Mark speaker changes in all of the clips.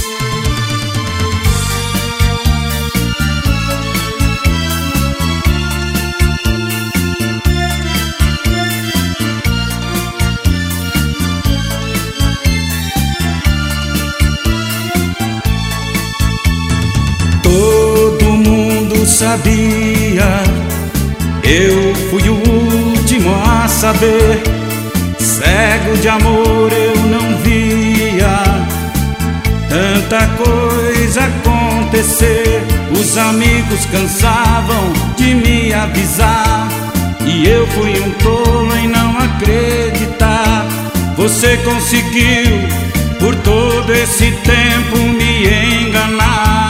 Speaker 1: Todo mundo sabia, eu fui o último a saber. Cego de amor eu não via tanta coisa acontecer. Os amigos cansavam de me avisar e eu fui um tolo em não acreditar. Você conseguiu por todo esse tempo me enganar.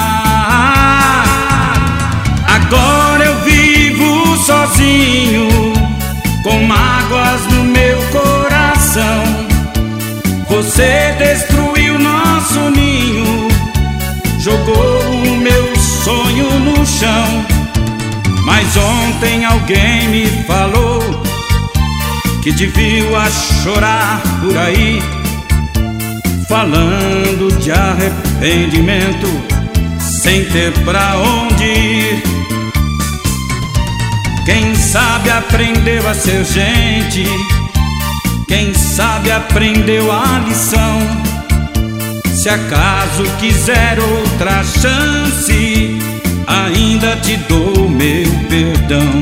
Speaker 1: Agora eu vivo sozinho, com mágoas no meu coração. Você destruiu nosso ninho, jogou o meu sonho no chão. Mas ontem alguém me falou que devia chorar por aí, falando de arrependimento sem ter pra onde ir. Quem sabe aprendeu a ser gente, quem sabe aprendeu a lição. Se acaso quiser outra chance, ainda te dou meu perdão.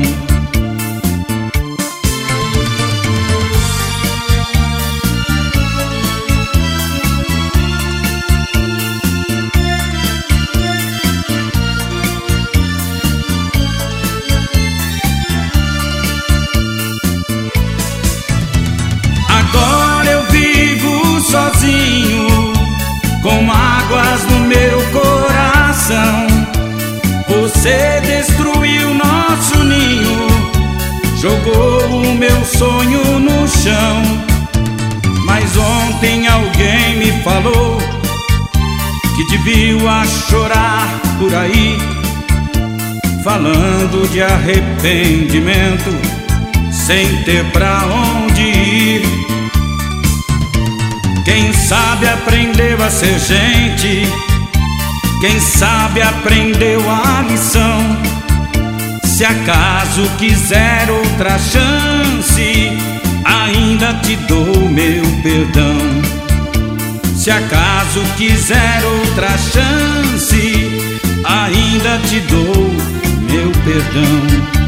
Speaker 1: Sozinho, com mágoas no meu coração. Você destruiu nosso ninho, jogou o meu sonho no chão. Mas ontem alguém me falou que devia chorar por aí, falando de arrependimento sem ter pra onde ir. Quem sabe aprendeu a ser gente, quem sabe aprendeu a lição. Se acaso quiser outra chance, ainda te dou meu perdão. Se acaso quiser outra chance, ainda te dou meu perdão.